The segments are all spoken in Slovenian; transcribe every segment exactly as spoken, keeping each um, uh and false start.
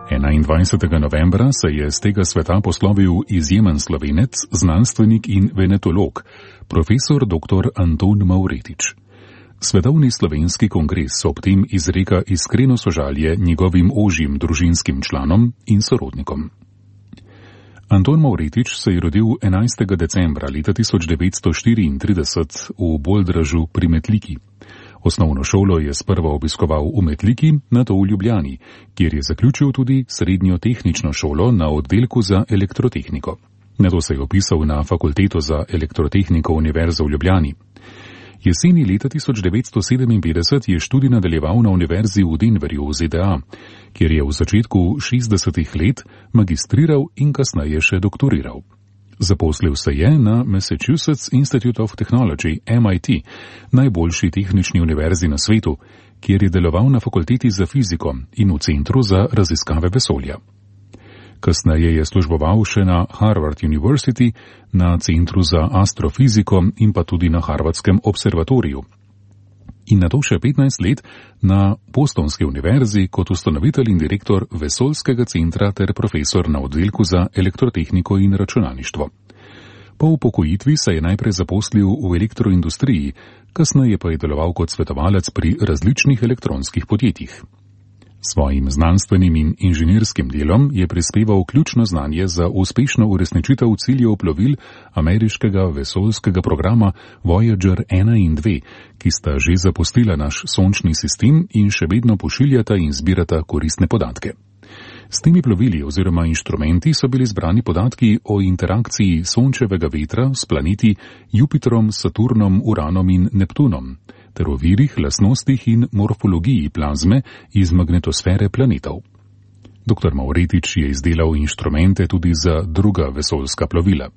enaindvajsetega novembra se je z tega sveta poslovil izjemen Slovenec, znanstvenik in venetolog, profesor doktor Anton Mavretič. Svetovni slovenski kongres ob tem izreka iskreno sožalje njegovim ožjim družinskim članom in sorodnikom. Anton Mavretič se je rodil enajstega decembra leta tisoč devetsto štiriintrideset v Boldražu pri Metliki. Osnovno šolo je sprva obiskoval v Metliki, nato v Ljubljani, kjer je zaključil tudi srednjo tehnično šolo na oddelku za elektrotehniko. Nato se je opisal na fakulteto za elektrotehniko Univerze v Ljubljani. Jeseni leta tisoč devetsto sedeminpetdeset je študij nadaljeval na Univerzi v Denverju v Z D A, kjer je v začetku šestdesetih let magistriral in kasneje še doktoriral. Zaposlil se je na Massachusetts Institute of Technology, M I T, najboljši tehnični univerzi na svetu, kjer je deloval na fakulteti za fiziko in v centru za raziskave vesolja. Kasneje je služboval še na Harvard University, na centru za astrofiziko in pa tudi na Harvardskem observatoriju. In nato še petnajst let na Bostonski univerzi kot ustanovitelj in direktor vesoljskega centra ter profesor na oddelku za elektrotehniko in računalništvo. Po upokojitvi se je najprej zaposlil v elektroindustriji, kasneje pa je deloval kot svetovalec pri različnih elektronskih podjetjih. Svojim znanstvenim in inženirskim delom je prispeval ključno znanje za uspešno uresničitev ciljev plovil ameriškega vesoljskega programa Voyager ena in dve, ki sta že zapustila naš sončni sistem in še vedno pošiljata in zbirata koristne podatke. S temi plovili oziroma inštrumenti so bili zbrani podatki o interakciji sončevega vetra s planeti Jupitrom, Saturnom, Uranom in Neptunom, ter o virih, lastnostih in morfologiji plazme iz magnetosfere planetov. Doktor Mavretič je izdelal inštrumente tudi za druga vesoljska plovila.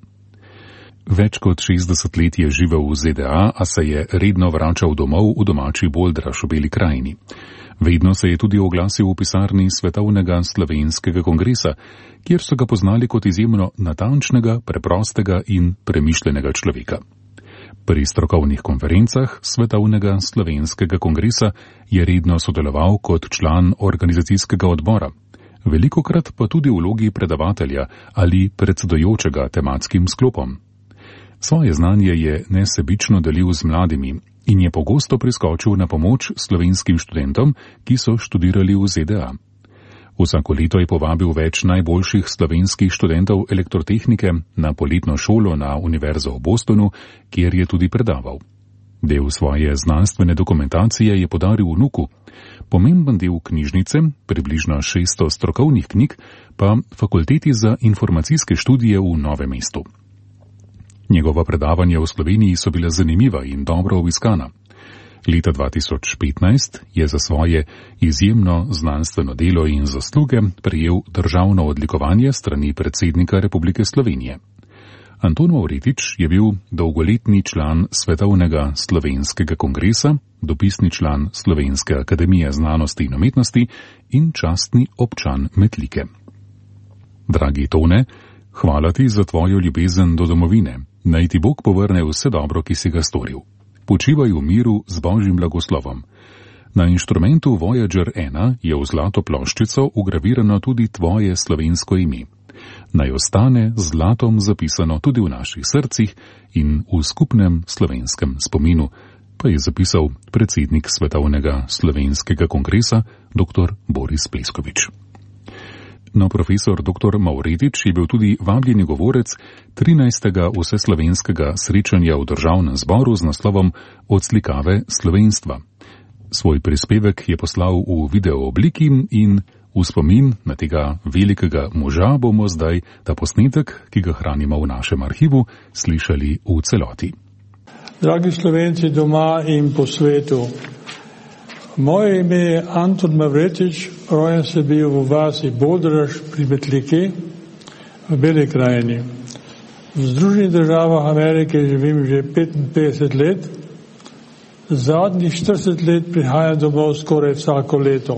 Več kot šestdeset let je živel v Z D A, a se je redno vračal domov v domači Boldraž v Beli krajini. Vedno se je tudi oglasil v pisarni Svetovnega slovenskega kongresa, kjer so ga poznali kot izjemno natančnega, preprostega in premišljenega človeka. Pri strokovnih konferencah Svetovnega slovenskega kongresa je redno sodeloval kot član organizacijskega odbora, velikokrat pa tudi v vlogi predavatelja ali predsedujočega tematskim sklopom. Svoje znanje je nesebično delil z mladimi in je pogosto priskočil na pomoč slovenskim študentom, ki so študirali v Z D A. Vsako leto je povabil več najboljših slovenskih študentov elektrotehnike na poletno šolo na Univerzo v Bostonu, kjer je tudi predaval. Del svoje znanstvene dokumentacije je podaril vnuku, pomemben del knjižnice, približno šeststo strokovnih knjig, pa Fakulteti za informacijske študije v Novem mestu. Njegova predavanja v Sloveniji so bila zanimiva in dobro obiskana. Leta dva tisoč petnajst je za svoje izjemno znanstveno delo in zasluge prejel državno odlikovanje strani predsednika Republike Slovenije. Anton Mavretič je bil dolgoletni član Svetovnega slovenskega kongresa, dopisni član Slovenske akademije znanosti in umetnosti in častni občan Metlike. Dragi Tone, hvala ti za tvojo ljubezen do domovine. Naj ti Bog povrne vse dobro, ki si ga storil. Počivaj v miru z Božjim blagoslovom. Na inštrumentu Voyager ena je v zlato ploščico ugravirano tudi tvoje slovensko ime. Naj ostane z zlatom zapisano tudi v naših srcih in v skupnem slovenskem spominu, pa je zapisal predsednik Svetovnega slovenskega kongresa dr. Boris Pleskovič. No, profesor doktor Mavretič je bil tudi vabljeni govorec trinajstega vseslovenskega srečanja v državnem zboru z naslovom Odslikave slovenstva. Svoj prispevek je poslal v video obliki in v spomin na tega velikega moža bomo zdaj ta posnetek, ki ga hranimo v našem arhivu, slišali v celoti. Dragi Slovenci doma in po svetu, moje ime je Anton Mavretič, rojen sem bil v vasi Boldraž pri Metliki v Beli krajini. V Združenih državah Amerike živim že petinpetdeset let, zadnjih štirideset let prihajam domov skoraj vsako leto.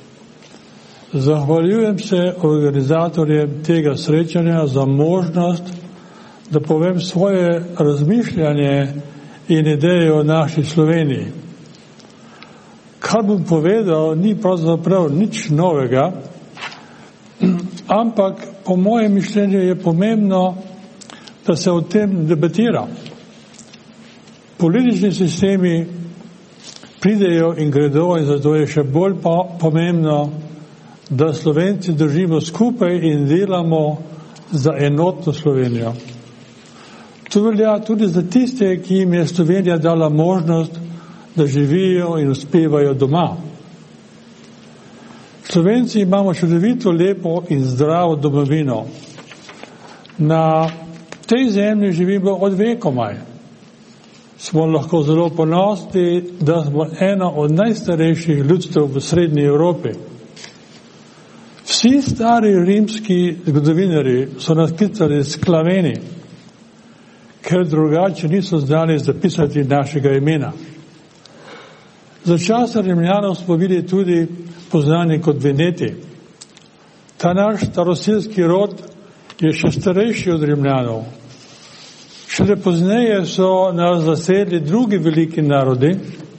Zahvaljujem se organizatorjem tega srečanja za možnost, da povem svoje razmišljanje in ideje o naši Sloveniji. Kar bom povedal, ni pravzaprav nič novega, Ampak po mojem mišljenju je pomembno, da se o tem debatira. Politični sistemi pridejo in gredo in zato je še bolj pomembno, da Slovenci držimo skupaj in delamo za enotno Slovenijo. To velja tudi za tiste, ki jim je Slovenija dala možnost, da živijo in uspevajo doma. Slovenci imamo čudovito, lepo in zdravo domovino. Na tej zemlji živimo od vekomaj. Smo lahko zelo ponosni, da smo ena od najstarejših ljudstev v srednji Evropi. Vsi stari rimski zgodovinarji so nas klicali sklaveni, ker drugače niso znali zapisati našega imena. Za časa Rimljanov smo bili tudi poznani kot Veneti. Ta naš staroselski rod je še starejši od Rimljanov. Šele pozneje so nas zasedli drugi veliki narodi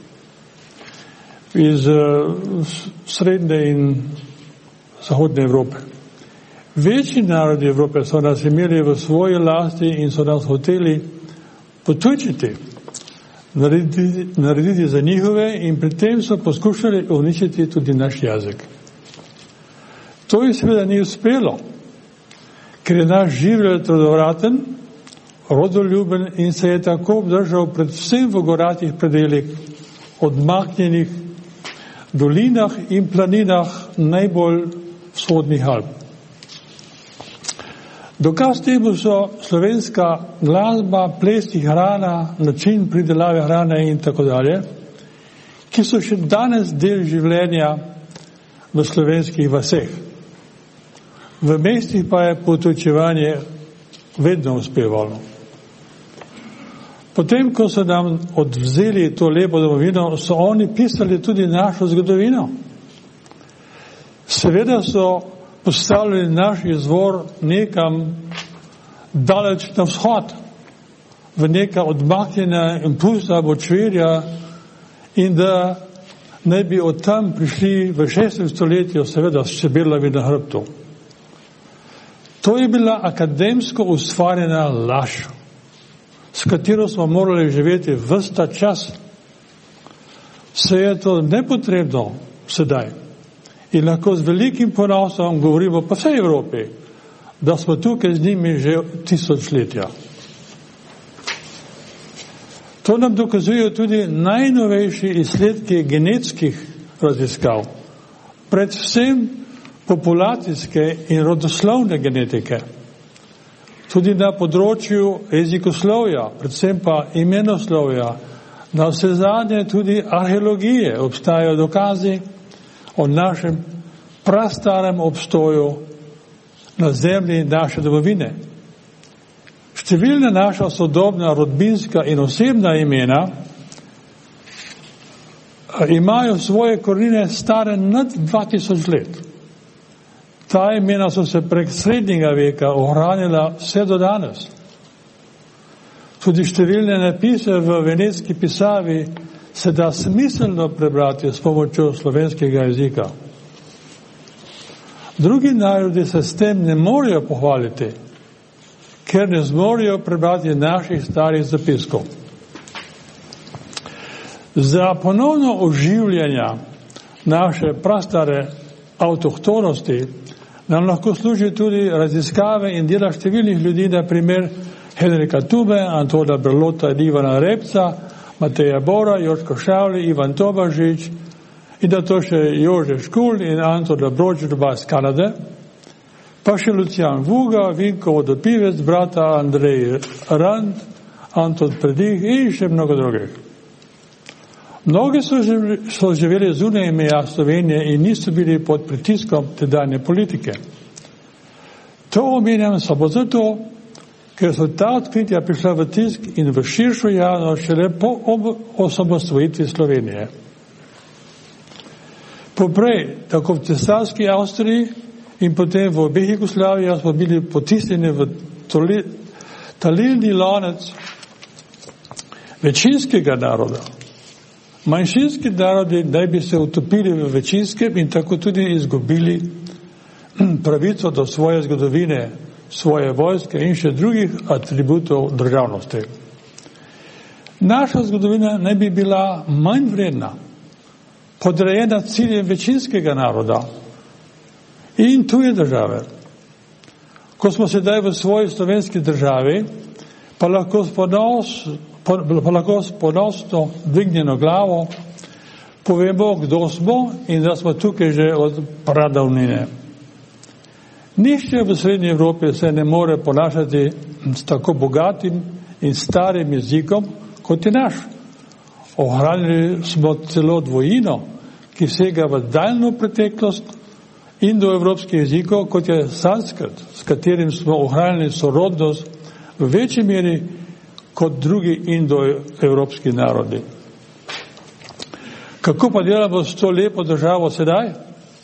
iz srednje in zahodne Evrope. Večji narodi Evrope so nas imeli v svoji lasti in so nas hoteli potujčiti, narediti, narediti za njihove in pri tem so poskušali uničiti tudi naš jezik. To je seveda ni uspelo, ker je naš življenj trdovraten, rodoljuben in se je tako obdržal predvsem v goratih predelih, odmaknjenih dolinah in planinah najbolj vzhodnih Alp. Dokaz temu so slovenska glasba, ples, hrana, način pridelave hrane in tako dalje, ki so še danes del življenja v slovenskih vaseh. V mestih pa je potujčevanje vedno uspevalo. Potem, ko so nam odvzeli to lepo domovino, so oni pisali tudi našo zgodovino. Seveda so postavili naš izvor nekam daleč na vzhod, v neka odmaknjena in pusta močvirja in da naj bi od tam prišli v šestem stoletju seveda s čebelami na hrbtu. To je bila akademsko ustvarjena laž, s katero smo morali živeti ves ta čas. Se je to nepotrebno sedaj in lahko z velikim ponosom govorimo po vsej Evropi, da smo tukaj z njimi že tisočletja. To nam dokazujejo tudi najnovejši izsledki genetskih raziskav, predvsem populacijske in rodoslovne genetike. Tudi na področju jezikoslovja, predvsem pa imenoslovja, na vse zadnje tudi arheologije obstajajo dokazi o našem prastarem obstoju na zemlji naše domovine. Številna naša sodobna rodbinska in osebna imena imajo svoje korenine stare nad dva tisoč let. Ta imena so se prek srednjega veka ohranila vse do danes. Tudi številne napise v venetski pisavi se da smiselno prebrati s pomočjo slovenskega jezika. Drugi narodi se s tem ne morejo pohvaliti, ker ne zmorejo prebrati naših starih zapiskov. Za ponovno oživljanje naše prastare avtohtonosti nam lahko služi tudi raziskave in dela številnih ljudi, na primer Henrika Tube, Antona Berlota, Ivana Repca, Mateja Bora, Joško Šavli, Ivan Tobažič in da to še Jože Škul in Anton Dobroč, oba iz Kanade, pa še Lucijan Vuga, Vinko Vodopivec, brata Andrej Rand, Anton Predih in še mnogo drugih. Mnogi so, živ, so živeli zunaj meja Slovenije in niso bili pod pritiskom tedanje politike. To omenjam samo zato, ker so ta odkritja prišla v tisk in v širšo javnost šele po osamosvojitvi Slovenije. Poprej, tako v cesarski Avstriji in potem v obeh Jugoslavijah smo bili potisnjeni v toli, talilni lonec večinskega naroda. Manjšinski narodi naj bi se utopili v večinskem in tako tudi izgubili pravico do svoje zgodovine, svoje vojske in še drugih atributov državnosti. Naša zgodovina ne bi bila manj vredna, podrejena ciljem večinskega naroda in tuje države. Ko smo sedaj v svoji slovenski državi, pa lahko s ponos, pa lahko s ponosno dvignjeno glavo povemo, kdo smo in da smo tukaj že od pradavnine. Nihče v Srednji Evropi se ne more ponašati s tako bogatim in starim jezikom, kot je naš. Ohranili smo celo dvojino, ki sega v daljno preteklost indoevropskih jezikov, kot je sanskrt, s katerim smo ohranili sorodnost v večji meri kot drugi indoevropski narodi. Kako pa delamo s to lepo državo sedaj?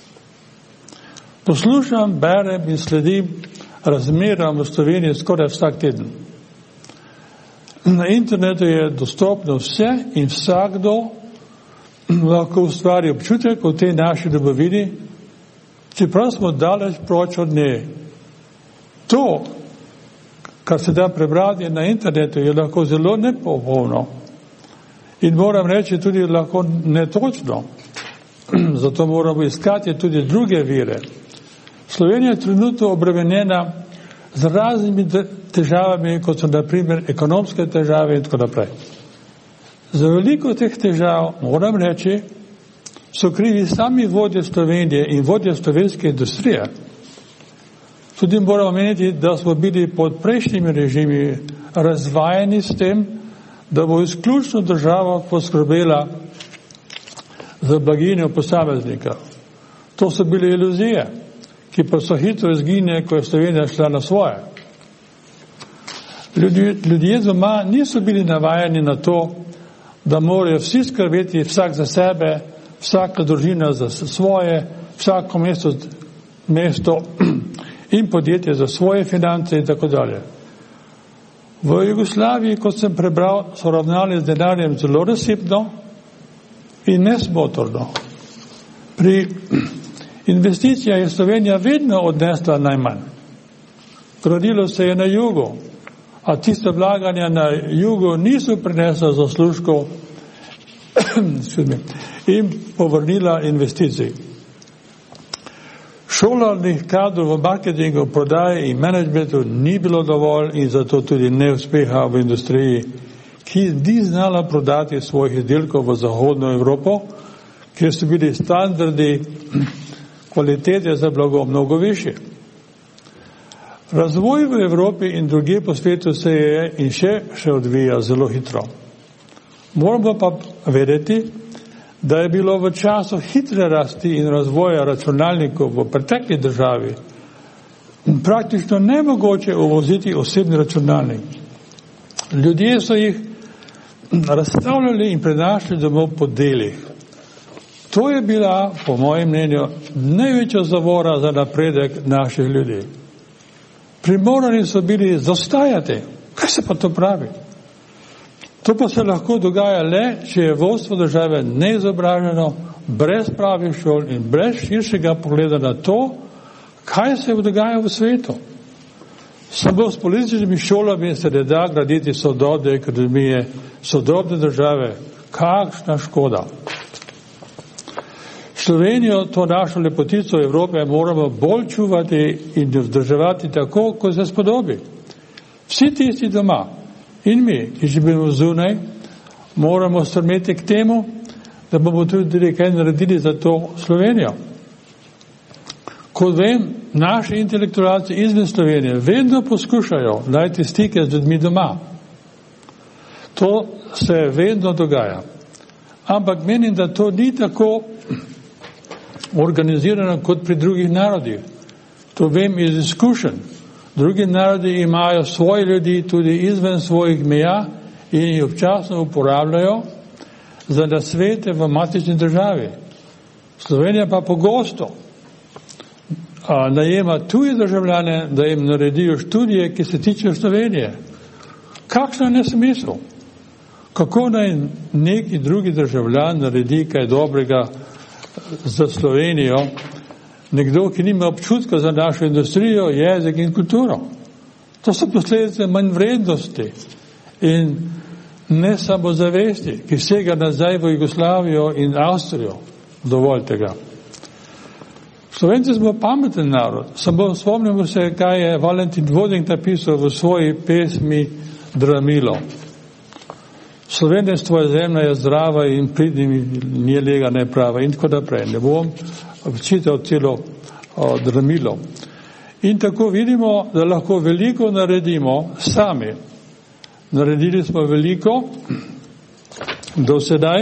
Poslušam, berem in sledim razmeram v Sloveniji skoraj vsak teden. Na internetu je dostopno vse in vsakdo lahko ustvari občutek o tej naši domovini, čeprav smo daleč proč od nje. To, kar se da prebrati na internetu, je lahko zelo nepopolno in moram reči tudi lahko netočno. Zato moramo iskati tudi druge vire. Slovenija je trenutno obremenjena z raznimi težavami, kot so na primer ekonomske težave in tako naprej. Za veliko teh težav, moram reči, so krivi sami vodje Slovenije in vodje slovenske industrije. Tudi moramo meniti, da smo bili pod prejšnjimi režimi razvajeni s tem, da bo izključno država poskrbela za blaginjo posameznika. To so bile iluzije, ki pa so hitro izginile, ko je Slovenija šla na svoje. Ljudje, ljudje doma niso bili navajeni na to, da morajo vsi skrbeti vsak za sebe, vsaka družina za svoje, vsako mesto, mesto in podjetje za svoje finance in tako dalje. V Jugoslaviji, kot sem prebral, so ravnali z denarjem zelo razsipno in nesmotrno. Pri investicijah je Slovenija vedno odnesla najmanj. Gradilo se je na jugu, a tiste vlaganja na jugu niso prinesla zaslužkov in povrnila investicij. Šolanih kadrov v marketingu, prodaji in menedžmentu ni bilo dovolj in zato tudi neuspeha v industriji, ki ni znala prodati svojih izdelkov v zahodno Evropo, kjer so bili standardi kvalitete za blago mnogo višji. Razvoj v Evropi in drugje po svetu se je in še, še odvija zelo hitro. Moramo pa vedeti, da je bilo v času hitre rasti in razvoja računalnikov v pretekli državi praktično nemogoče uvoziti osebni računalnik. Ljudje so jih razstavljali in prenašali domov po delih. To je bila, po mojem mnenju, največja zavora za napredek naših ljudi. Primorani so bili zastajati. Kaj se pa to pravi? To pa se lahko dogaja le, če je vodstvo države neizobraženo, brez pravih šol in brez širšega pogleda na to, kaj se dogaja v svetu. Samo s političnimi šolami se ne da graditi sodobne ekonomije, sodobne države. Kakšna škoda. Slovenijo, to našo lepotico Evrope, moramo bolj čuvati in vzdrževati tako, kot se spodobi. Vsi tisti doma in mi, ki živimo zunaj, moramo strmeti k temu, da bomo tudi kaj naredili za to Slovenijo. Kot vem, naši intelektualci izven Slovenije vedno poskušajo najti stike z ljudmi doma. To se vedno dogaja. Ampak menim, da to ni tako organizirano kot pri drugih narodih. To vem iz izkušenj. Drugi narodi imajo svoje ljudi tudi izven svojih meja in jih občasno uporabljajo za nasvete v matični državi. Slovenija pa pogosto a, najema tuje državljane, da jim naredijo študije, ki se tičejo Slovenije. Kakšno nesmisel? Kako naj neki drugi državljan naredi kaj dobrega za Slovenijo, nekdo, ki nima občutka za našo industrijo, jezik in kulturo. To so posledice manj vrednosti in ne samo zavesti, ki sega nazaj v Jugoslavijo in Avstrijo. Dovolj tega. Slovenci smo pameten narod. Samo spomnimo se, kaj je Valentin Vodnik napisal v svoji pesmi Dramilo. Slovenstvo je zemlja, je zdrava in pridni, nije lega, ne prava in tako naprej. Ne bom čital celo o, Dramilo. In tako vidimo, da lahko veliko naredimo sami. Naredili smo veliko do sedaj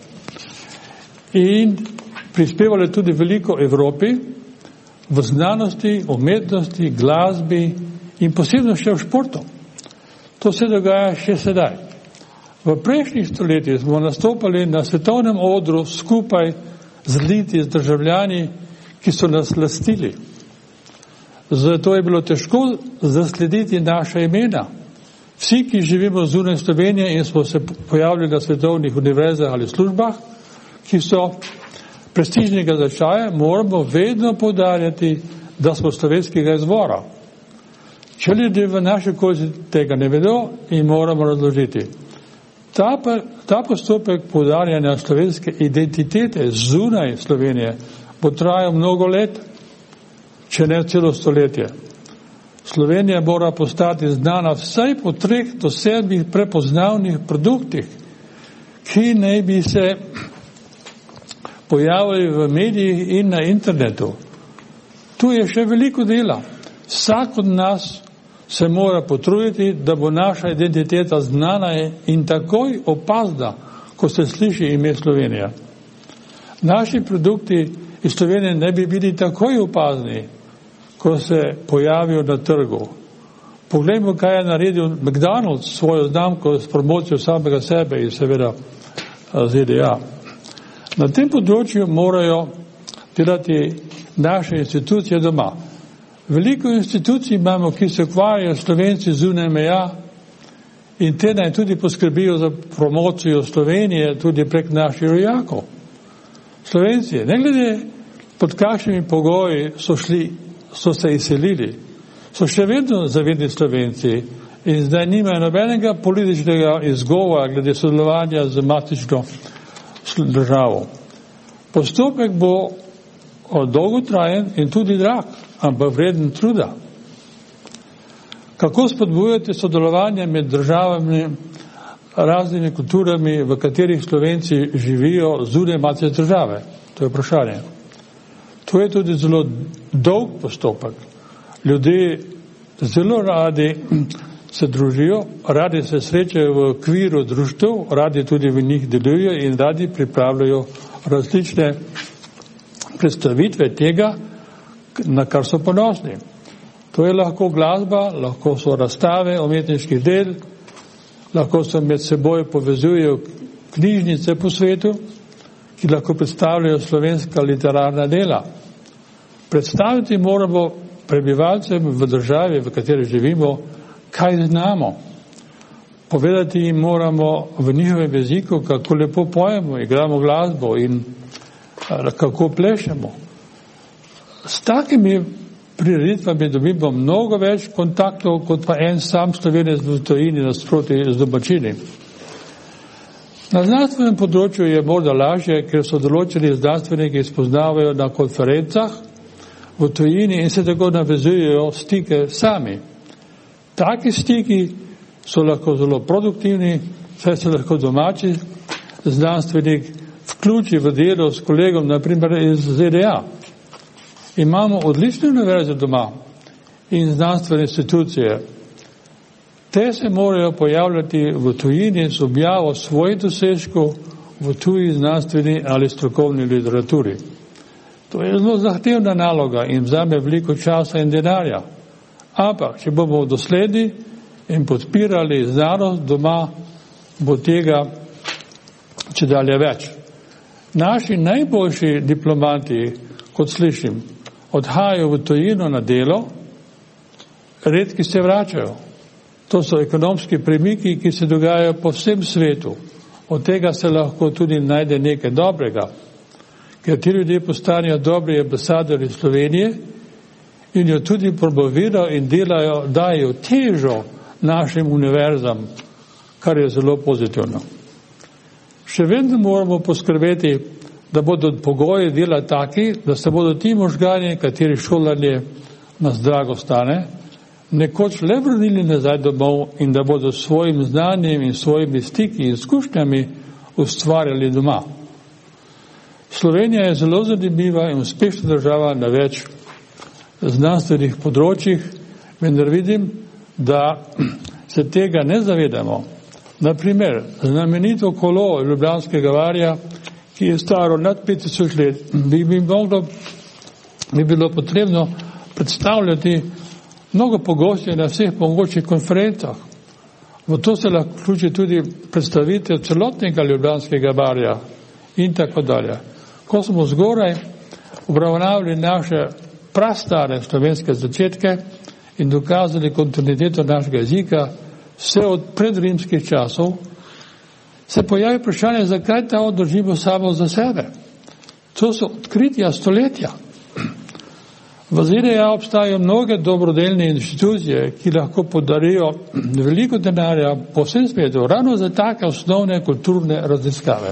in prispevali tudi veliko Evropi v znanosti, umetnosti, glasbi in posebno še v športu. To se dogaja še sedaj. V prejšnjih stoletjih smo nastopali na svetovnem odru skupaj zliti z državljani, ki so nas lastili. Zato je bilo težko zaslediti naša imena. Vsi, ki živimo zunaj Slovenije in smo se pojavili na svetovnih univerzah ali službah, ki so prestižnega značaja, moramo vedno poudarjati, da smo slovenskega izvora. Če ljudje v naši koži tega ne vedo, in moramo razložiti. Ta, ta postopek poudarjanja slovenske identitete zunaj Slovenije bo trajal mnogo let, če ne celo stoletje. Slovenija mora postati znana vsaj po treh do sedmih prepoznavnih produktih, ki naj bi se pojavili v medijih in na internetu. Tu je še veliko dela. Vsak od nas se mora potruditi, da bo naša identiteta znana in takoj opazna, ko se sliši ime Slovenija. Naši produkti iz Slovenije ne bi bili takoj opazni, ko se pojavijo na trgu. Poglejmo, kaj je naredil McDonald's svojo znamko s promocijo samega sebe in seveda Z D A. Na tem področju morajo delati naše institucije doma. Veliko institucij imamo, ki se ukvarjajo Slovenci zunaj meja in te naj tudi poskrbijo za promocijo Slovenije tudi prek naših rojakov. Slovenci, ne glede pod kakšnimi pogoji so šli, so se izselili, so še vedno zavedni Slovenci in zdaj nimajo nobenega političnega izgovora glede sodelovanja z matično državo. Postopek bo dolgotrajen in tudi drag, ampak vreden truda. Kako spodbujati sodelovanje med državami, raznimi kulturami, v katerih Slovenci živijo zunaj matične države? To je vprašanje. To je tudi zelo dolg postopek. Ljudje zelo radi se družijo, radi se srečajo v okviru društev, radi tudi v njih delujejo in radi pripravljajo različne predstavitve tega, na kar so ponosni. To je lahko glasba, lahko so razstave umetniških del, lahko se med seboj povezujejo knjižnice po svetu, ki lahko predstavljajo slovenska literarna dela. Predstaviti moramo prebivalcem v državi, v kateri živimo, kaj znamo. Povedati jim moramo v njihovem jeziku, kako lepo pojemo, igramo glasbo in kako plešemo. S takimi prireditvami dobimo mnogo več kontaktov, kot pa en sam Slovenec v tujini nasproti z domačini. Na znanstvenem področju je morda lažje, ker so določeni znanstveniki spoznavajo na konferencah v tujini in se tako navezujejo stike sami. Taki stiki so lahko zelo produktivni, saj se lahko domači znanstvenik vključi v delo s kolegom, naprimer iz Z D A. Imamo odlične univerze doma in znanstvene institucije. Te se morajo pojavljati v tujini z objavo svojih dosežkov v tuji znanstveni ali strokovni literaturi. To je zelo zahtevna naloga in vzame veliko časa in denarja. Ampak, če bomo dosledni in podpirali znanost doma, bo tega čedalje več. Naši najboljši diplomati, kot slišim, odhajajo v tujino na delo, redki se vračajo. To so ekonomski premiki, ki se dogajajo po vsem svetu. Od tega se lahko tudi najde nekaj dobrega. ker ti ljudje postanejo dobri ambasadori Slovenije in jo tudi promovirajo in delajo, dajo težo našim univerzam, kar je zelo pozitivno. Še vedno moramo poskrbeti, da bodo pogoji dela taki, da se bodo ti možgani, kateri šolanje nas drago stane, nekoč le vrnili nazaj domov in da bodo s svojim znanjem in svojimi stiki in izkušnjami ustvarjali doma. Slovenija je zelo zanimiva in uspešna država na več znanstvenih področjih, vendar vidim, da se tega ne zavedamo. Naprimer, znamenito kolo Ljubljanskega varja, ki je staro nad pet tisoč let, bi, bi, moglo, bi bilo potrebno predstavljati mnogo pogosteje na vseh mogočih konferencah. V to se lahko vključi tudi predstavitev celotnega Ljubljanskega varja in tako dalje. Ko smo zgoraj obravnavali naše prastare slovenske začetke in dokazali kontinuiteto našega jezika, vse od predrimskih časov, se pojavi vprašanje, zakaj ta održimo samo za sebe. To so odkritja stoletja. V Z D A obstajajo mnoge dobrodelne institucije, ki lahko podarijo veliko denarja po vsem svetu, ravno za take osnovne kulturne raziskave.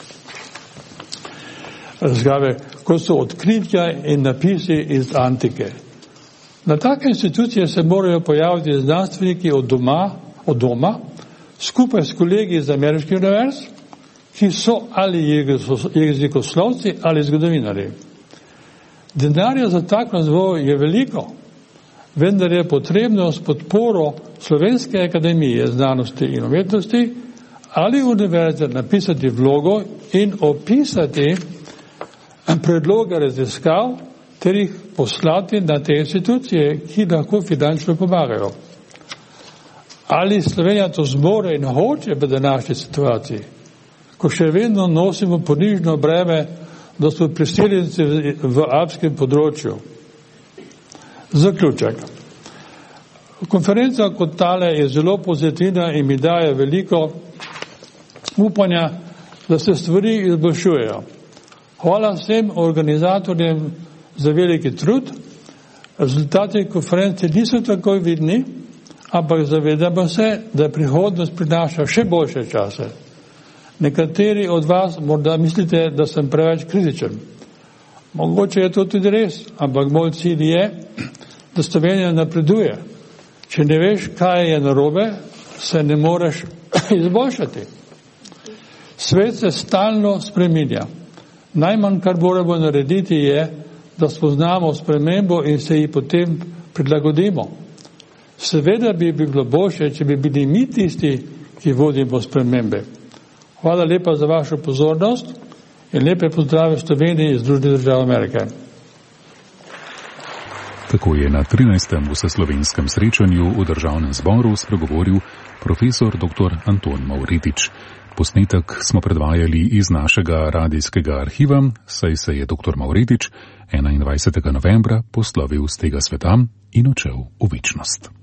Raziskave, kot so odkritja in napisi iz antike. Na take institucije se morajo pojaviti znanstveniki od doma, od doma, skupaj s kolegi iz ameriških univerz, ki so ali jezikoslovci ali zgodovinarji. Denarja za tak razvoj je veliko, vendar je potrebno s podporo Slovenske akademije znanosti in umetnosti ali univerze napisati vlogo in opisati predloge raziskav ter jih poslati na te institucije, ki lahko finančno pomagajo. Ali Slovenija to zmore in hoče v današnji situaciji, ko še vedno nosimo ponižno breme, da smo priseljenci v alpskem področju. Zaključek. Konferenca kot tale je zelo pozitivna in mi daje veliko upanja, da se stvari izboljšujejo. Hvala vsem organizatorjem za veliki trud. Rezultati konference niso takoj vidni, ampak zavedamo se, da prihodnost prinaša še boljše čase. Nekateri od vas morda mislite, da sem preveč kritičen. Mogoče je to tudi res, ampak moj cilj je, da Slovenija napreduje. Če ne veš, kaj je narobe, se ne moreš izboljšati. Svet se stalno spreminja. Najmanj, kar moramo narediti, je, da spoznamo spremembo in se ji potem prilagodimo. Seveda bi bilo boljše, če bi bili mi tisti, ki vodimo spremembe. Hvala lepa za vašo pozornost in lepe pozdrave Sloveniji iz Združenih držav Amerike. Tako je na trinajstem vseslovenskem srečanju v državnem zboru spregovoril profesor doktor Anton Mavretič. Posnetek smo predvajali iz našega radijskega arhiva, saj se je doktor Mavretič enaindvajsetega novembra poslovil z tega sveta in odšel v večnost.